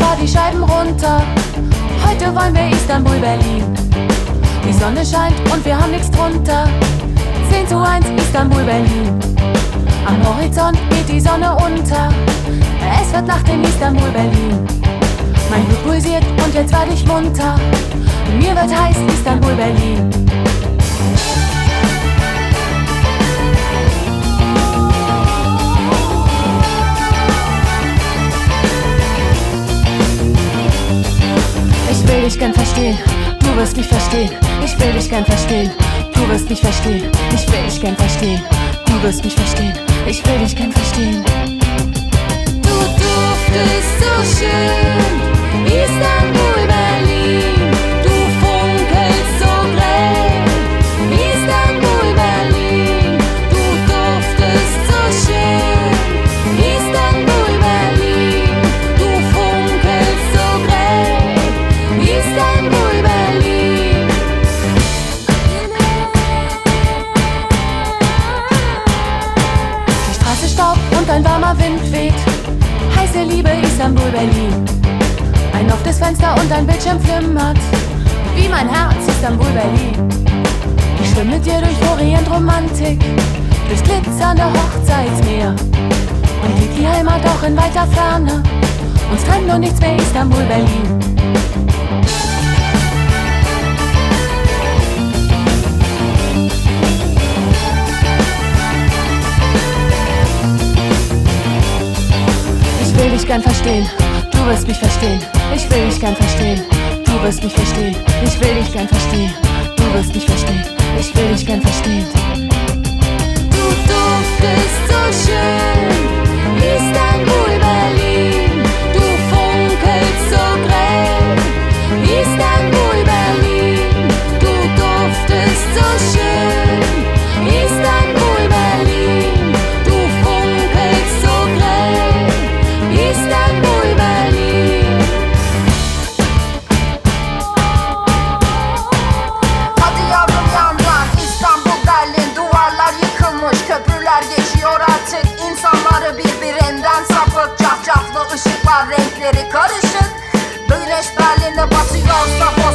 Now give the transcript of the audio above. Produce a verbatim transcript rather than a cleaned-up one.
fahr die Scheiben runter. Heute wollen wir Istanbul, Berlin. Die Sonne scheint und wir haben nichts drunter. Zehn zu eins, Istanbul, Berlin. Am Horizont geht die Sonne unter. Es wird Nacht in Istanbul, Berlin. Mein Blut pulsiert und jetzt werd ich munter. Mir wird heiß, Istanbul, Berlin. Ich will dich gern verstehen, du wirst mich verstehen. Ich will dich gern verstehen, du wirst mich verstehen. Ich will dich gern verstehen, du wirst mich verstehen. Ich will dich gern verstehen. Du duftest so schön, Istanbul, Berlin. Du funkelst so grell, Istanbul, Berlin. Du duftest so schön, Istanbul, Berlin. Du funkelst so grell, Istanbul, Berlin. Die Straße staubt und ein warmer Wind weht. Heiße Liebe, Istanbul, Berlin. Ein loftes Fenster und ein Bildschirm flimmert. Wie mein Herz, Istanbul, Berlin. Ich schwimme mit dir durch Orient-Romantik, durchs glitzernde Hochzeitsmeer. Und liegt die Heimat auch in weiter Ferne. Uns trennt nur nichts mehr, Istanbul, Berlin. Ich will dich gern verstehen, du wirst mich verstehen. Ich will dich gern verstehen, du wirst mich verstehen. Ich will dich gern verstehen, du wirst mich verstehen. Ich will dich gern verstehen. Du duftest so schön, Istanbul, Berlin. Du funkelst so grell, Istanbul, Berlin. Du duftest so schön, Istanbul, Berlin. Du funkelst so grell, İstanbul, Berlin. Hadi yavrum yandan İstanbul, Berlin. Duvarlar yıkılmış, köprüler geçiyor artık. İnsanları birbirinden sapık. Cafcaflı ışıklar, renkleri karışık. Güneş Berlin'de batıyor sapık.